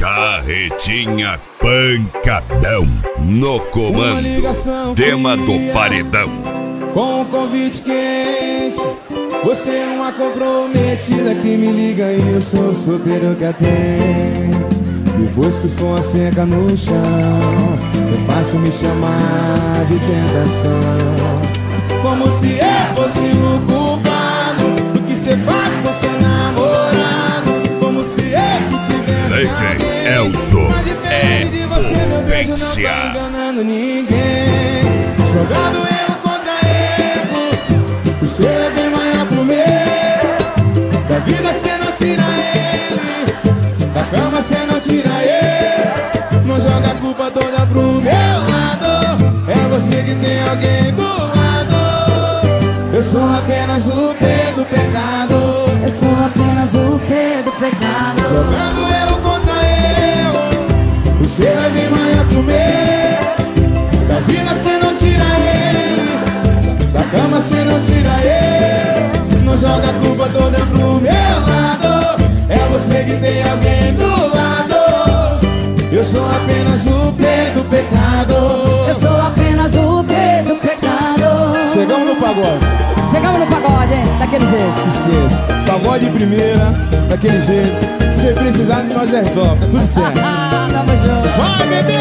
Carretinha pancadão no comando, tema do paredão. Com um convite quente, você é uma comprometida que me liga e eu sou o solteiro que atende. Depois que o som asseca no chão, é fácil me chamar de tentação. Como se eu fosse o culpado do que cê faz com seu namorado. Como se eu que tivesse DJ Elzo mas diferente de você, meu beijo não tá enganando ninguém. Jogando erro contra erro, o seu é bem maior pro meu. Da vida cê não tira ele, da cama cê não tira ele. Não joga a culpa toda pro meu lado, é você que tem alguém do lado. Eu sou apenas o P do pecado, eu sou apenas o P do pecado. Jogando erro contra erro, o seu é bem maior que o meu. Da vida cê não tira ele, da cama cê não tira ele. Não joga a culpa toda pro meu lado, é você que tem alguém do lado. Eu sou apenas o P do pecado, eu sou apenas o P do pecado. Chegamos no pagode. Chegamos no pagode, hein? Daquele jeito. Esqueça, pagode de primeira, daquele jeito. Se precisar, nós resolve, tá tudo certo. Tamo junto. Vai, bebê!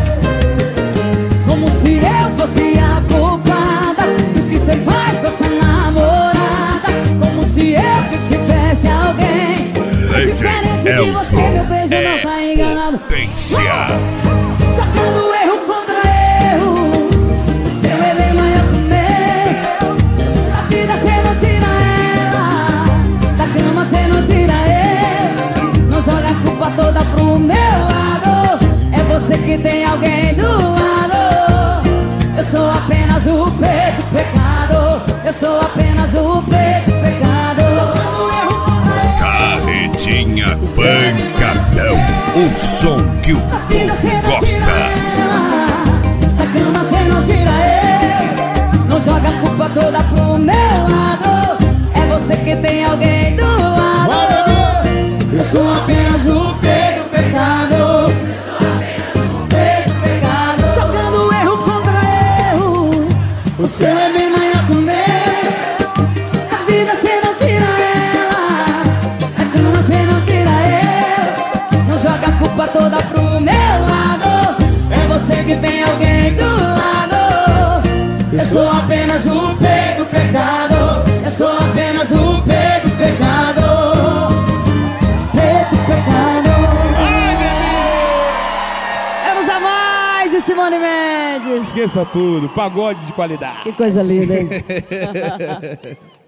Como se eu fosse a culpada do que cê faz com essa namorada. Como se eu que tivesse alguém diferente de você, meu beijo não tá enganado. Sacando erro contra erro, o seu é bem maior que o meu. Da vida cê não tira ela, da cama cê não tira ele. Não joga a culpa toda pro meu lado, é você que tem alguém do lado. Eu sou apenas o P do pecado, eu sou apenas o P do pecado. Carretinha pancadão, o som que o povo gosta. Da cama cê não tira ele, não joga a culpa toda pro meu lado, é você que tem alguém do lado. Eu sou apenas o P do pecado, jogando erro contra erro, o seu é bem maior que o meu. da vida cê não tira ela, da cama cê não tira ele. Não joga a culpa toda pro meu lado, É você que tem alguém do lado. Eu sou apenas o P do pecado, eu sou apenas o P do pecado. P do pecado. Ai, bebê! Vamos a mais de Simone Mendes. Esqueça tudo, pagode de qualidade. Que coisa linda, hein?